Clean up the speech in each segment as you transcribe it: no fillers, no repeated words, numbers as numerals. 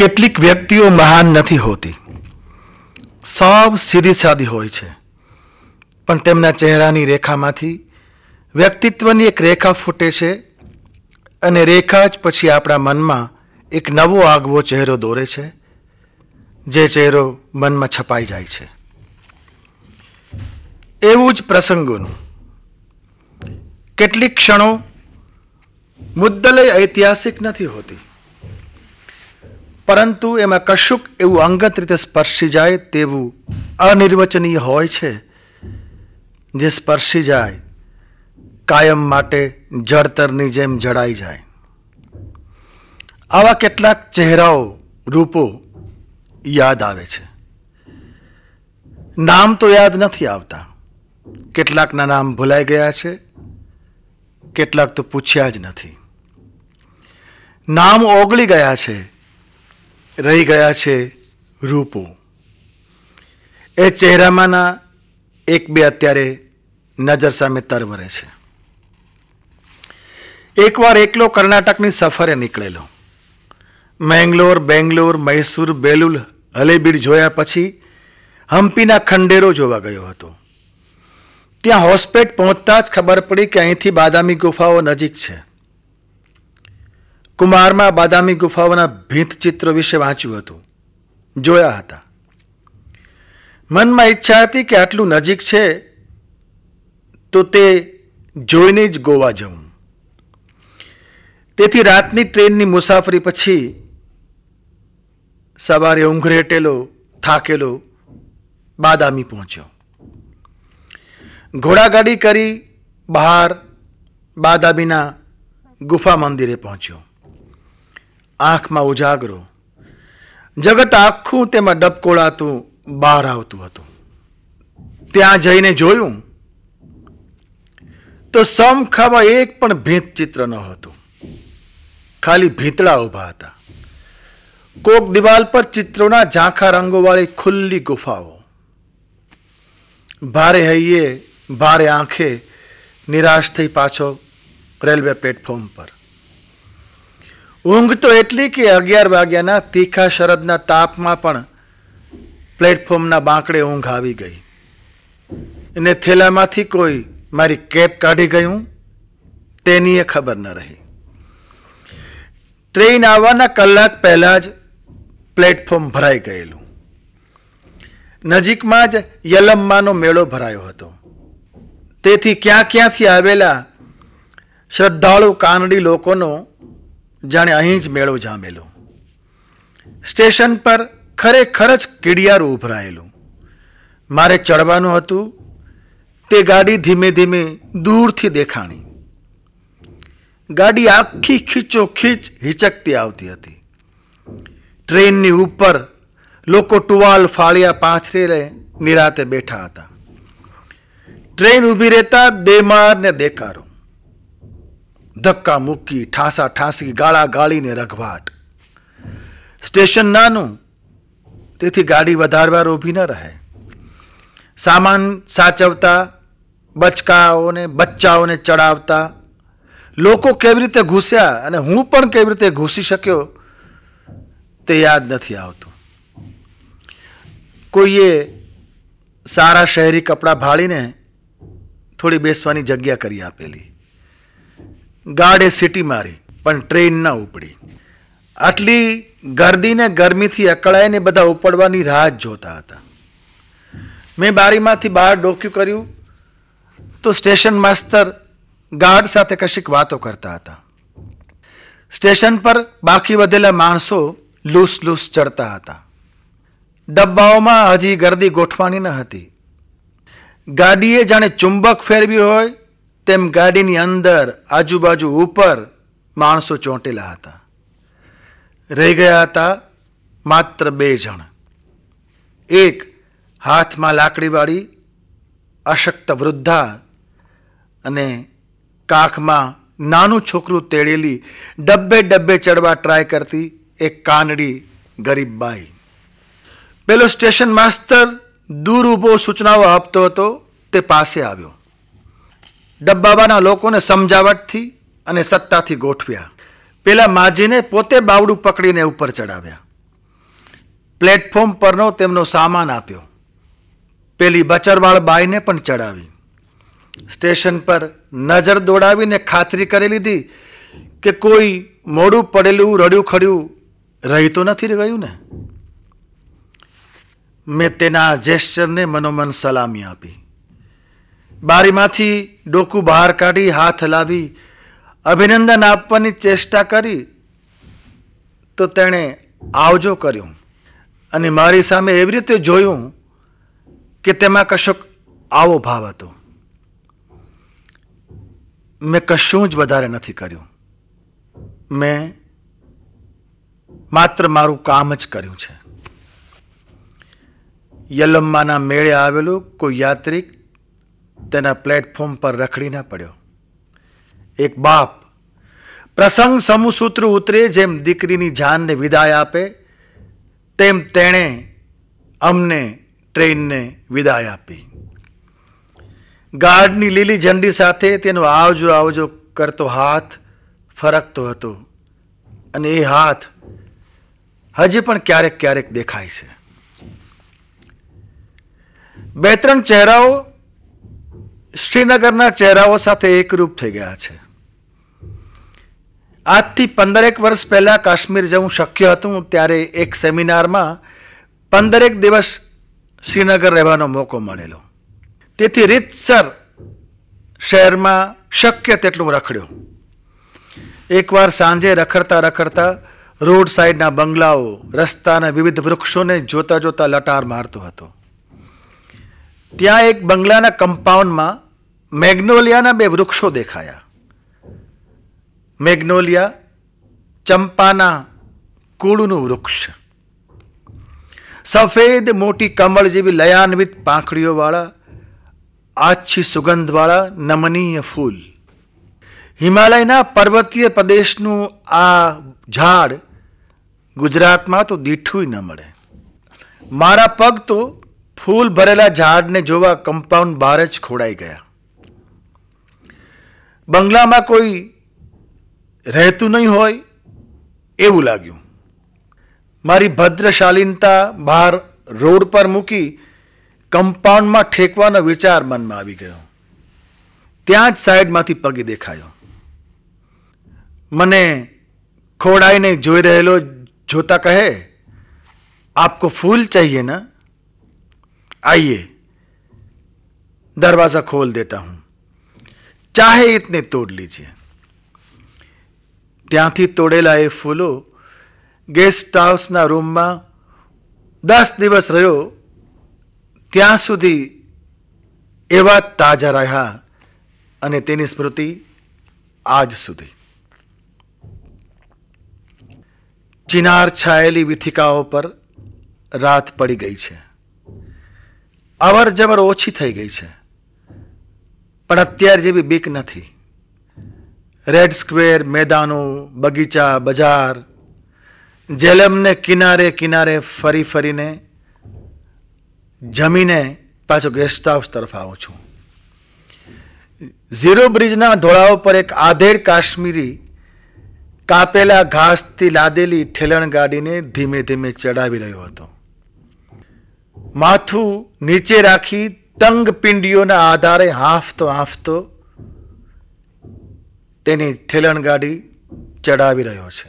કેટલીક વ્યક્તિઓ મહાન નથી હોતી, સાવ સીધી સાદી હોય છે, પણ તેમના ચહેરાની રેખામાંથી વ્યક્તિત્વની એક રેખા ફૂટે છે અને રેખા જ પછી આપણા મનમાં એક નવો આગવો ચહેરો દોરે છે, જે ચહેરો મનમાં છપાઈ જાય છે. એવું જ પ્રસંગોનું કેટલીક ક્ષણો મુદ્દલય ઐતિહાસિક નથી હોતી, પરંતુ એમાં કશુંક એવું અંગત રીતે સ્પર્શી જાય તેવું અનિર્વચનીય હોય છે, જે સ્પર્શી જાય કાયમ માટે જળતરની જેમ જડાઈ જાય. આવા કેટલાક ચહેરાઓ, રૂપો યાદ આવે છે. નામ તો યાદ નથી આવતા, કેટલાકના નામ ભૂલાઈ ગયા છે, કેટલાક તો પૂછ્યા જ નથી. નામ ઓગળી ગયા છે, રહી ગયા છે રૂપો. એ ચહેરામાંના એક બે અત્યારે નજર સામે તરવરે છે. એકવાર એકલો કર્ણાટકની સફરે નીકળેલો. મેંગ્લોર, બેંગ્લોર, મૈસૂર, બેલુલ, હલેબીડ જોયા પછી હમ્પીના ખંડેરો જોવા ગયો હતો. ત્યાં હોસ્પેટ પહોંચતા જ ખબર પડી કે અહીંથી બાદામી ગુફાઓ નજીક છે. કુમારમાં બાદામી ગુફાઓના ભીંત ચિત્રો વિશે વાંચ્યું હતું, જોયા હતા. મનમાં ઈચ્છા હતી કે આટલું નજીક છે તો તે જોઈને જ ગોવા જવું. તેથી રાતની ટ્રેનની મુસાફરી પછી સવારે ઊંઘરેટેલો, થાકેલો બાદામી પહોંચ્યો. ઘોડાગાડી કરી બહાર બાદામીના ગુફા મંદિરે પહોંચ્યો. આંખમાં ઉજાગરો, જગત આખું તેમાં ડબકોળાતું બહાર આવતું હતું. ત્યાં જઈને જોયું તો સમખામાં એક પણ ભીંત ચિત્ર ન હતું, ખાલી ભીંતળા ઊભા હતા. કોક દિવાલ પર ચિત્રોના ઝાંખા રંગોવાળી ખુલ્લી ગુફાઓ. ભારે હૈયે, ભારે આંખે નિરાશ થઈ પાછો રેલવે પ્લેટફોર્મ પર. ઊંઘ તો એટલી કે 11 વાગ્યાના તીખા શરદના તાપમાં પણ પ્લેટફોર્મના બાંકડે ઊંઘ આવી ગઈ. એને થેલામાંથી કોઈ મારી કેપ કાઢી ગયું તેની એ ખબર ન રહી. ટ્રેન આવવાના કલાક પહેલા જ પ્લેટફોર્મ ભરાઈ ગયેલું. નજીકમાં જ યલમ્માનો મેળો ભરાયો હતો, તેથી ક્યાં ક્યાંથી આવેલા શ્રદ્ધાળુ કાનડી લોકોનો જાણે અહીં જ મેળો જામેલો. સ્ટેશન પર ખરેખર જ કીડિયારું ઉભરાયેલું. મારે ચડવાનું હતું તે ગાડી ધીમે ધીમે દૂરથી દેખાણી. ગાડી આખી ખીચો ખીચ હિચકતી આવતી હતી. ટ્રેનની ઉપર લોકો ટુવાલ ફાળિયા પાથરીને નિરાતે બેઠા હતા. ટ્રેન ઊભી રહેતા દેમાર ને દેકારો, ધક્કા મૂકી, ઠાંસા ઠાંસી, ગાળા ગાળીને રઘવાટ. સ્ટેશન નાનું, તેથી ગાડી વધારે વાર ઊભી ન રહે. સામાન સાચવતા, બચ્ચાઓને ચડાવતા લોકો કેવી રીતે ઘૂસ્યા અને હું પણ કેવી રીતે ઘૂસી શક્યો તે યાદ નથી આવતું. કોઈએ સારા શહેરી કપડાં ભાળીને થોડી બેસવાની જગ્યા કરી આપેલી. ગાર્ડે સીટી મારી, પણ ટ્રેન ન ઉપડી. આટલી ગર્દીને ગરમીથી અકળાઈને બધા ઉપડવાની રાહ જ જોતા હતા. મેં બારીમાંથી બહાર ડોક્યું કર્યું તો સ્ટેશન માસ્તર ગાર્ડ સાથે કશીક વાતો કરતા હતા. સ્ટેશન પર બાકી વધેલા માણસો લૂસ ચડતા હતા. ડબ્બાઓમાં હજી ગર્દી ગોઠવાની ન હતી. ગાડીએ જાણે ચુંબક ફેરવી હોય તેમ ગાડીની અંદર, આજુબાજુ, ઉપર માણસો ચોંટેલા હતા. રહી ગયા હતા માત્ર 2 જણ. એક હાથમાં લાકડીવાળી અશક્ત વૃદ્ધા અને કાખમાં નાનું છોકરું તેડેલી ડબ્બે ચડવા ટ્રાય કરતી એક કાનડી ગરીબ બાઈ. પેલો સ્ટેશન માસ્તર દૂર ઊભો સૂચનાઓ આપતો હતો તે પાસે આવ્યો. ડબ્બાવાળા લોકોને સમજાવટથી અને સત્તાથી ગોઠવ્યા. પેલા માજીને પોતે બાવડું પકડીને ઉપર ચડાવ્યા. પ્લેટફોર્મ પરનો તેમનો સામાન આપ્યો. પેલી બચરવાળ બાઈને પણ ચડાવી. સ્ટેશન પર નજર દોડાવીને ખાતરી કરી લીધી કે કોઈ મોડું પડેલું રડ્યું ખડ્યું રહી તો નથી ગયું ને. મેં તેના જેસ્ચરને મનોમન સલામી આપી. બારીમાંથી ડોકું બહાર કાઢી હાથ હલાવી અભિનંદન આપવાની ચેષ્ટા કરી તો તેણે આવજો કર્યું અને મારી સામે એવી રીતે જોયું કે તેમાં કશોક આવો ભાવ હતો. મેં કશું જ વધારે નથી કર્યું. મેં માત્ર મારું કામ જ કર્યું છે. યલમ્માના મેળે આવેલો કોઈ યાત્રિક તેના પ્લેટફોર્મ પર રખડી ન પડ્યો. એક બાપ પ્રસંગ સમૂહસૂત્ર ઉતરે જેમ દીકરીની જાનને વિદાય આપે તેમ તેણે અમને ટ્રેનને વિદાય આપી. ગાર્ડની લીલી ઝંડી સાથે તેનો આવજો આવજો કરતો હાથ ફરકતો હતો અને એ હાથ હજી પણ ક્યારેક ક્યારેક દેખાય છે. 2-3 ચહેરાઓ શ્રીનગરના ચહેરાઓ સાથે એકરૂપ થઈ ગયા છે. આજથી 15 વર્ષ પહેલા કાશ્મીર જવું શક્ય હતું ત્યારે એક સેમિનારમાં 15 દિવસ શ્રીનગર રહેવાનો મોકો મળેલો. તેથી રીતસર શહેરમાં શક્ય તેટલું રખડ્યો. એકવાર સાંજે રખડતા રખડતા રોડ સાઈડના બંગલાઓ, રસ્તાના વિવિધ વૃક્ષોને જોતા જોતા લટાર મારતો હતો. ત્યાં એક બંગલાના કમ્પાઉન્ડમાં મેગ્નોલિયાના 2 વૃક્ષો દેખાયા. મેગ્નોલિયા ચંપાના કુળનું વૃક્ષ, સફેદ મોટી કમળ જેવી લયાન્વિત પાંખડીઓવાળા, આછી સુગંધવાળા નમનીય ફૂલ. હિમાલયના પર્વતીય પ્રદેશનું આ ઝાડ ગુજરાતમાં તો દીઠું ન મળે. મારા પગ તો ફૂલ ભરેલા ઝાડને જોવા કમ્પાઉન્ડ બહાર જ ખોડાઈ ગયા. બંગલામાં કોઈ રહેતું નહીં હોય એવું લાગ્યું. મારી ભદ્રશાલીનતા બહાર રોડ પર મૂકી કમ્પાઉન્ડમાં ઠેકવાનો વિચાર મનમાં આવી ગયો. ત્યાં જ સાઈડમાંથી પગ દેખાયો. મને ખોડાઈને જોઈ રહેલો જોતા કહે, આપકો ફૂલ चाहिए ना, आइए दरवाजा खोल देता हूं, चाहे इतने तोड़ लीजिए. ત્યાંથી તોડેલા એ ફૂલો ગેસ્ટ હાઉસના રૂમમાં 10 દિવસ રહ્યો ત્યાં સુધી એવા જ તાજા રહ્યા અને તેની સ્મૃતિ આજ સુધી. ચિનાર છાયેલી વિથિકાઓ પર રાત પડી ગઈ છે. અવર જવર ઓછી થઈ ગઈ છે, પણ અત્યાર જેવી બીક નથી. રેડ સ્ક્વેર, મેદાનો, બગીચા, બજાર, જેલમને કિનારે કિનારે ફરી ફરીને જમીને પાછો ગેસ્ટ હાઉસ તરફ આવું છું. ઝીરો બ્રિજના ઢોળાવ પર એક આધેડ કાશ્મીરી કાપેલા ઘાસથી લાદેલી ઠેલણ ગાડીને ધીમે ધીમે ચડાવી રહ્યો હતો. માથું નીચે રાખી તંગ પિંડીઓના આધારે હાંફતો હાંફતો તેની ઠેલણ ગાડી ચડાવી રહ્યો છે.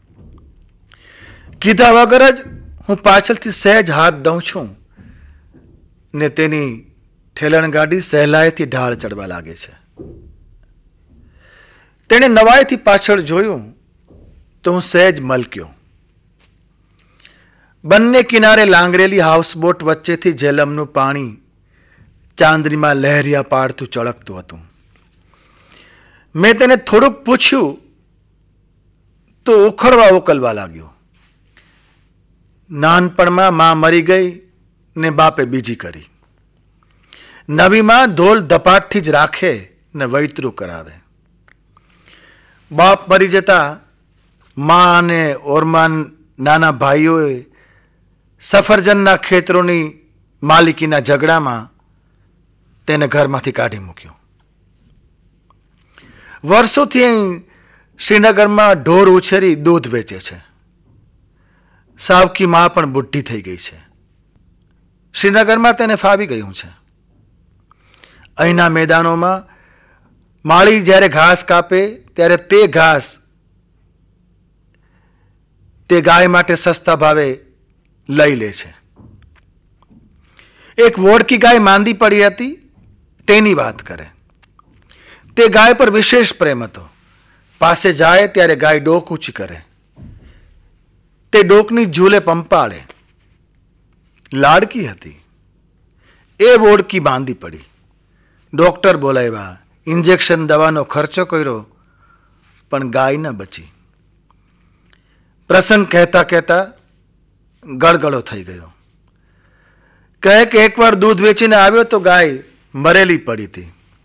કીધા વગર જ હું પાછળથી સહેજ હાથ દઉં છું ને તેની ઠેલણ ગાડી સહેલાઈથી ઢાળ ચડવા લાગે છે. તેણે નવાઈથી પાછળ જોયું તો હું સહેજ મલક્યો. બંને કિનારે લાંગરેલી હાઉસબોટ વચ્ચેથી જેલમનું પાણી ચાંદનીમાં લહેરિયા પાડતું ચળકતું હતું. મેં તેને થોડુંક પૂછ્યું તો ઉખડવા ઉકલવા લાગ્યો. નાનપણમાં માં મરી ગઈ ને બાપે બીજી કરી. નવીમાં ધોલ ધપાટથી જ રાખે ને વૈતરું કરાવે. બાપ મરી જતા માં અને ઓરમાન નાના ભાઈઓએ સફરજનના ખેતરોની માલિકીના ઝઘડામાં તેને ઘરમાંથી કાઢી મૂક્યો. વર્ષોથી અહીં શ્રીનગરમાં ઢોર ઉછેરી દૂધ વેચે છે. સાવકી માં પણ બુઢી થઈ ગઈ છે. શ્રીનગરમાં તેને ફાવી ગયું છે. અહીંના મેદાનોમાં માળી જ્યારે ઘાસ કાપે ત્યારે તે ઘાસ તે ગાય માટે સસ્તા ભાવે લઈ લે છે. એક વોડકી ગાય માંદી પડી હતી, તેની વાત કરે. તે ગાય પર વિશેષ પ્રેમ હતો. પાસે જાય ત્યારે ગાય ડોક ઊંચી કરે. તે ડોકની ઝૂલે પંપાળે. લાડકી હતી. એ વોડકી માંદી પડી. ડોક્ટર બોલાવ્યા, ઇન્જેક્શન દવાનો ખર્ચો કર્યો, પણ ગાય ન બચી. પ્રસંગ કહેતા કહેતા ગળગળો થઈ ગયો. કહે કે એકવાર દૂધ વેચીને આવ્યો તો ગાય મરેલી પડી હતી.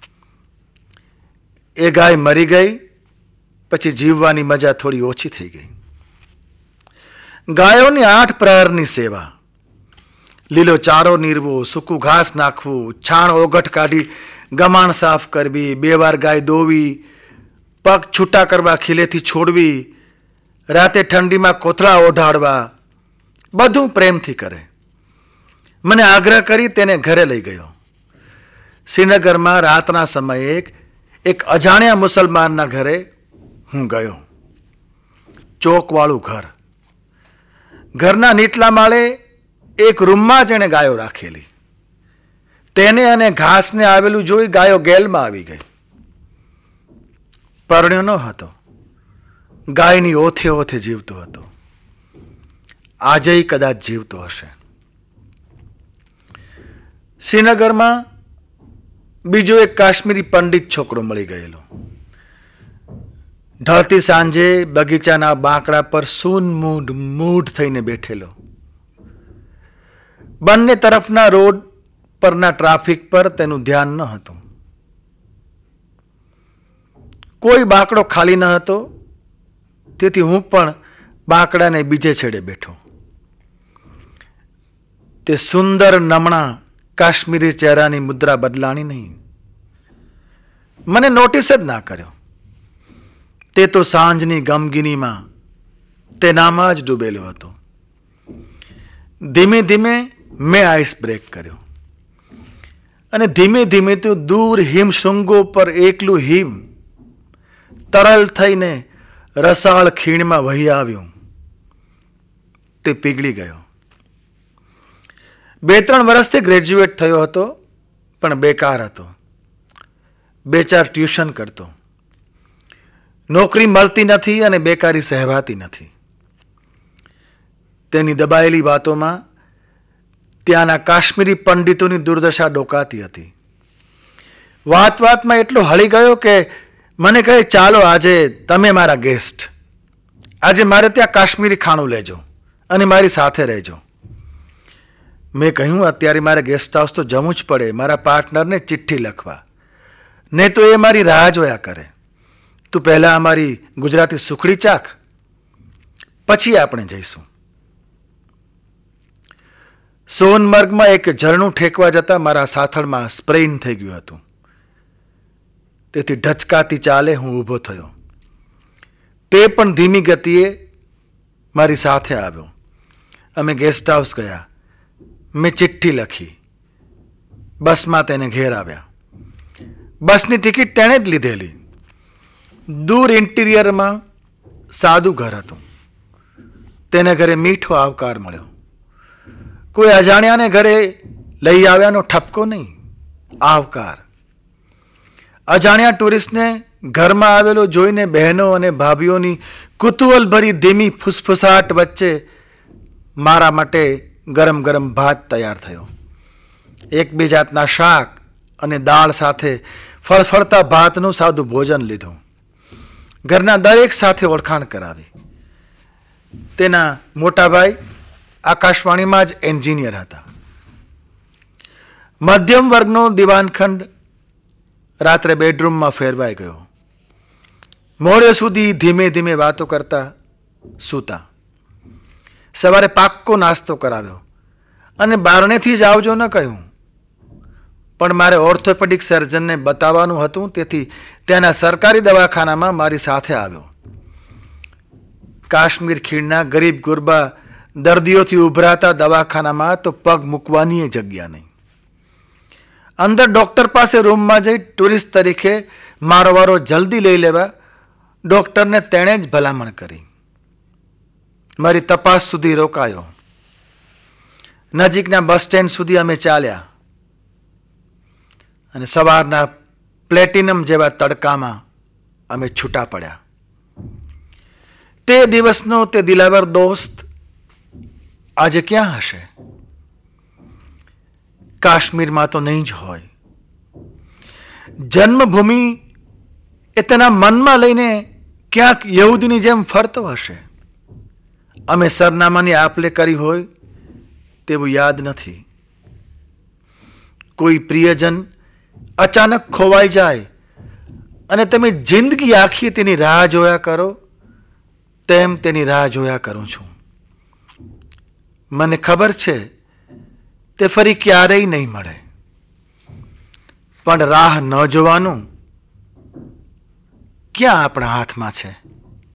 એ ગાય મરી ગઈ પછી જીવવાની મજા થોડી ઓછી થઈ ગઈ. ગાયોની 8 પ્રહરની સેવા, લીલો ચારો નીરવો, સૂકું ઘાસ નાખવું, છાણ ઓગઠ કાઢી ગમાણ સાફ કરવી, 2 વાર ગાય દોવી, પગ છૂટા કરવા ખીલેથી છોડવી, રાતે ઠંડીમાં કોથળા ઓઢાડવા, બધું પ્રેમથી કરે. મને આગ્રહ કરી તેને ઘરે લઈ ગયો. શ્રીનગરમાં રાતના સમયે એક અજાણ્યા મુસલમાનના ઘરે હું ગયો. ચોકવાળું ઘર. ઘરના નીચલા માળે એક રૂમમાં જેણે ગાયો રાખેલી. તેને અને ઘાસને આવેલું જોઈ ગાયો ગેલમાં આવી ગઈ. પરણ્યો ન હતો. ગાયની ઓથે ઓથે જીવતો હતો. આજે કદાચ જીવતો હશે. શ્રીનગરમાં બીજો એક કાશ્મીરી પંડિત છોકરો મળી ગયેલો. ઢળતી સાંજે બગીચાના બાંકડા પર મૂઢ થઈને બેઠેલો. બંને તરફના રોડ પરના ટ્રાફિક પર તેનું ધ્યાન ન હતું. કોઈ બાંકડો ખાલી ન હતો, તેથી હું પણ બાંકડાને બીજે છેડે બેઠો. તે સુંદર નમણા કાશ્મીરી ચહેરાની મુદ્રા બદલાણી નહીં. મને નોટિસ જ ના કર્યો. તે તો સાંજની ગમગીનીમાં તેનામાં જ ડૂબેલો હતો. ધીમે ધીમે મેં આઈસ બ્રેક કર્યો અને ધીમે ધીમે તો દૂર હિમશૃંગો પર એકલું હિમ તરલ થઈને રસાળ ખીણમાં વહી આવ્યું. તે પીગળી ગયો. 2-3 વર્ષથી ગ્રેજ્યુએટ થયો હતો, પણ બેકાર હતો. 2-4 ટ્યુશન કરતો. નોકરી મળતી નથી અને બેકારી સહેવાતી નથી. તેની દબાયેલી વાતોમાં ત્યાંના કાશ્મીરી પંડિતોની દુર્દશા ડોકાતી હતી. વાત વાતમાં એટલો હળી ગયો કે મને કહે, ચાલો આજે તમે મારા ગેસ્ટ. આજે મારે ત્યાં કાશ્મીરી ખાણું લેજો અને મારી સાથે રહેજો. મેં કહ્યું, અત્યારે મારે ગેસ્ટ હાઉસ તો જવું જ પડે, મારા પાર્ટનરને ચિઠ્ઠી લખવા, નહીં તો એ મારી રાહ જોયા કરે. તું પહેલાં અમારી ગુજરાતી સુખડી ચાખ, પછી આપણે જઈશું. સોનમર્ગમાં એક ઝરણું ઠેકવા જતાં મારા સાથળમાં સ્પ્રેઇન થઈ ગયું હતું. તેથી ઢચકાતી ચાલે હું ઊભો થયો. તે પણ ધીમી ગતિએ મારી સાથે આવ્યો. અમે ગેસ્ટ હાઉસ ગયા. મેં ચિઠ્ઠી લખી. બસમાં તેને ઘેર આવ્યા. બસની ટિકિટ તેણે જ લીધેલી. દૂર ઇન્ટિરિયરમાં સાદું ઘર હતું. તેને ઘરે મીઠો આવકાર મળ્યો. કોઈ અજાણ્યાને ઘરે લઈ આવ્યાનો ઠપકો નહીં, આવકાર. અજાણ્યા ટુરિસ્ટને ઘરમાં આવેલો જોઈને બહેનો અને ભાભીઓની કુતૂહલભરી ધીમી ફુસફુસાટ વચ્ચે મારા માટે ગરમ ગરમ ભાત તૈયાર થયો. 1-2 જાતના શાક અને દાળ સાથે ફળફળતા ભાતનું સાદું ભોજન લીધું. ઘરના દરેક સાથે ઓળખાણ કરાવી. તેના મોટા ભાઈ આકાશવાણીમાં જ એન્જિનિયર હતા. મધ્યમ વર્ગનો દિવાનખંડ રાત્રે બેડરૂમમાં ફેરવાઈ ગયો. મોડે સુધી ધીમે ધીમે વાતો કરતા સૂતા. સવારે પાક્કો નાસ્તો કરાવ્યો અને બારણેથી જ આવજો ન કહ્યું. પણ મારે ઓર્થોપેડિક સર્જનને બતાવવાનું હતું, તેથી ત્યાંના સરકારી દવાખાનામાં મારી સાથે આવ્યો. કાશ્મીર ખીણના ગરીબ ગુરબા દર્દીઓથી ઉભરાતા દવાખાનામાં તો પગ મૂકવાની જગ્યા નહીં. અંદર ડૉક્ટર પાસે રૂમમાં જઈ ટુરિસ્ટ તરીકે મારો વારો જલ્દી લઈ લેવા ડૉક્ટરને તેણે જ ભલામણ કરી. મારી તપાસ સુધી રોકાયો. નજીકના બસ સ્ટેન્ડ સુધી અમે ચાલ્યા અને સવારના પ્લેટિનમ જેવા તડકામાં અમે છૂટા પડ્યા. તે દિવસનો તે દિલાવર દોસ્ત આજે ક્યાં હશે? કાશ્મીરમાં તો નહીં જ હોય. જન્મભૂમિ એ તેના મનમાં લઈને ક્યાંક યહૂદીની જેમ ફરતો હશે. અમે સરનામાની આપ-લે કરી હોય તેવું યાદ નથી. કોઈ પ્રિયજન અચાનક ખોવાઈ જાય અને તમે જિંદગી આખી તેની રાહ જોયા કરો તેમ તેની રાહ જોયા કરું છું. મને ખબર છે તે ફરી ક્યારેય નહીં મળે, પણ રાહ ન જોવાનું ક્યાં આપણા હાથમાં છે?